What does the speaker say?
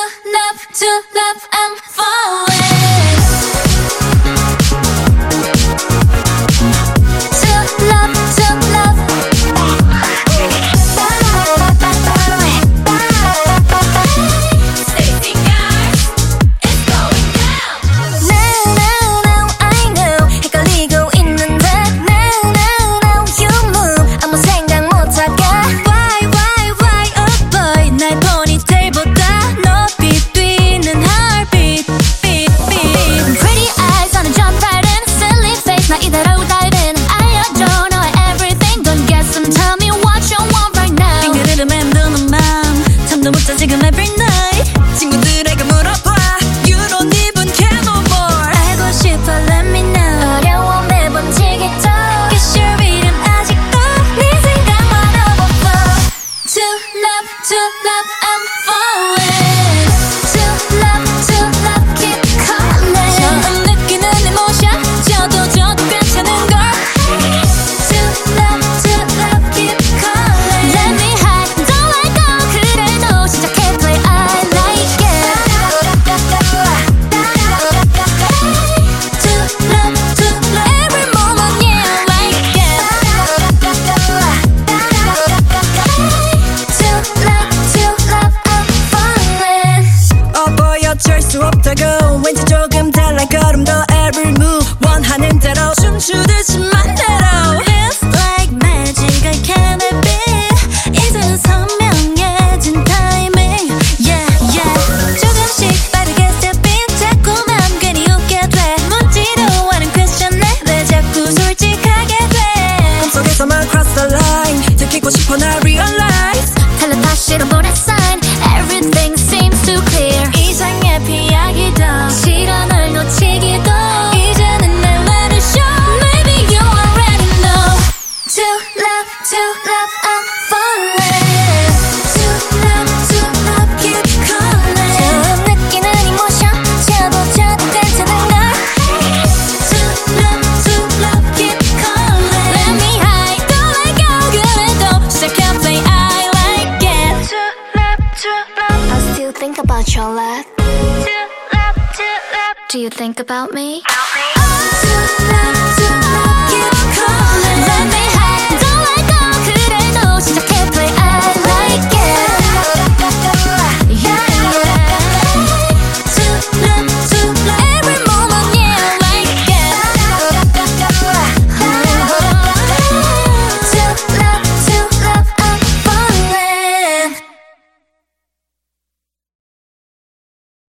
love, I'm falling. 지금 every night 친구들에게 물어봐 You don't even care no more 알고 싶어 let me know 어려워 매번 지겠죠 Guess your 이름 아직도 네 생각만 하고 To love, I'm falling To love, keep calling 처음 느끼는 emotion 저도 괜찮은걸 To love, keep calling Let me hide, don't let go 그래도 시작해 play I like it To love, every moment yeah I like it To love, I'm falling 보여줄 수 없다고 왠지 조금 달라 걸음도 every move 원하는 대로 춤추듯이 맘대로 Feels like magic I can't be 이제는 선명해진 타이밍 Yeah yeah 조금씩 빠르게 step in 자꾸만 괜히 웃게 돼 묻지도 않은 question에 왜 자꾸 솔직하게 돼 꿈속에서만 cross the line 들키고 싶어 나 realize 텔레파시로 보낸 sign Everything seems too clear 이상해 피하기도 싫어 널 놓치기도 이제는 내 let it show Maybe you already know To love, I'm falling To love, keep calling 처음 느끼는 emotion 저도 괜찮은걸 To love, keep calling Let me hide, don't let go 그래도 시작해 play I like it To love I still think about your love Do you think about me? To love, keep calling Let me hide, don't let go 그래도 시작해